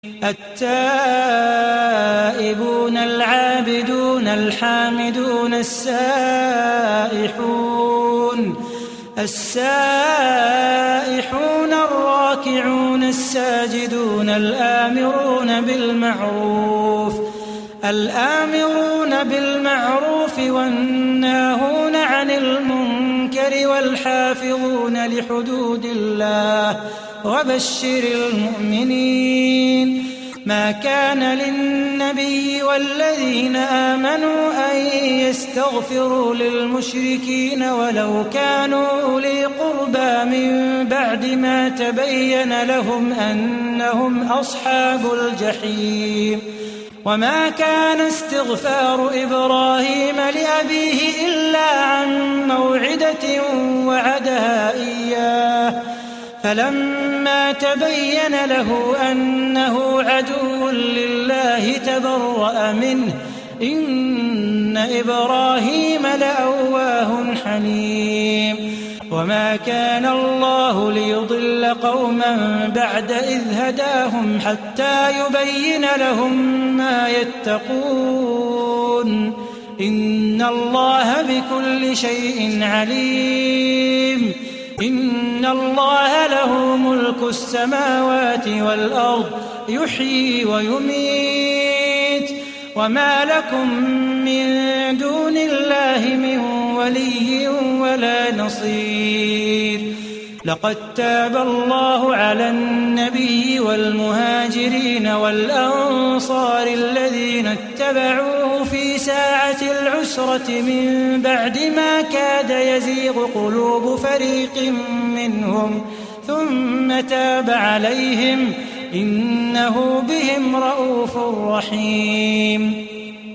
التائبون العابدون الحامدون السائحون الراكعون الساجدون الآمرون بالمعروف والناهون عن المنكر والحافظون لحدود الله وبشر المؤمنين. ما كان للنبي والذين آمنوا أن يستغفروا للمشركين ولو كانوا أولي قربى من بعد ما تبين لهم أنهم أصحاب الجحيم. وما كان استغفار إبراهيم لأبيه إلا عن موعدة وعدها إياه فلما تبين له أنه عدو لله تبرأ منه إن إبراهيم لأواه حليم. وما كان الله ليضل قوما بعد إذ هداهم حتى يبين لهم ما يتقون إن الله بكل شيء عليم. إن الله له ملك السماوات والأرض يحيي ويميت وما لكم من دون الله من ولي ولا نصير. لقد تاب الله على النبي والمهاجرين والأنصار الذين اتبعوه في ساعة العسرة من بعد ما كاد يزيغ قلوب فريق منهم ثم تاب عليهم إنه بهم رءوف رحيم.